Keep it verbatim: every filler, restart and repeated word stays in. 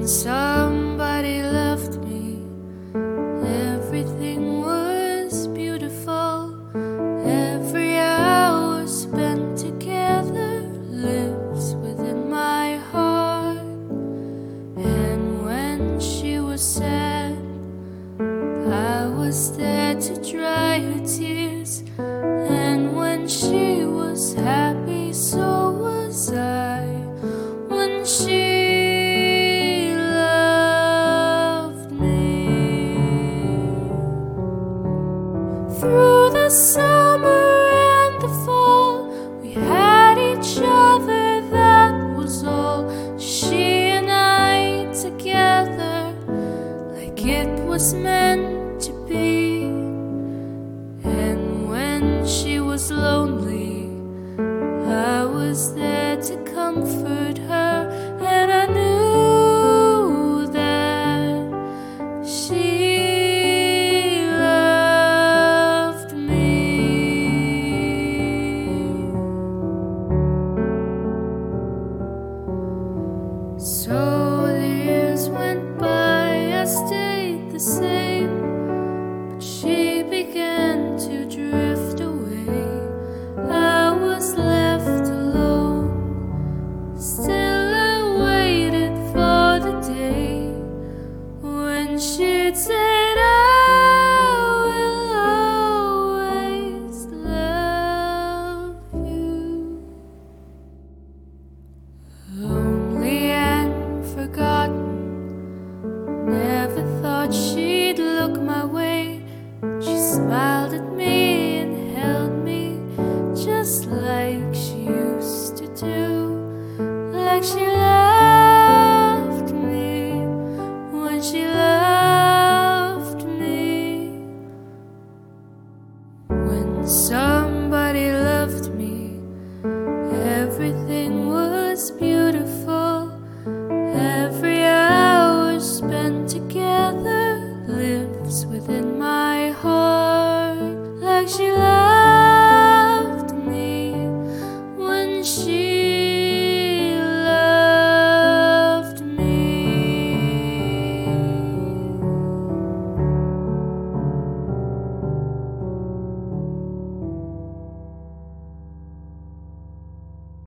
somebody loved me, everything was beautiful. Every hour spent together lives within my heart. And when she was sad, I was there to dry her tears. And when she was happy, so was I. When she through the summer and the fall, we had each other, that was all. She and I together, like it was meant to be. And when she was lonely, I was there to comfort her. And I knew that she So the years went by, I stayed the same, but she began to drift away. I was left alone, still I waited for the day when she'd said, I will always love you. Lonely and forgotten, never thought she'd look my way. She smiled at me and held me just like she used to do, like she loved me when she loved me. When somebody loved me, everything was beautiful.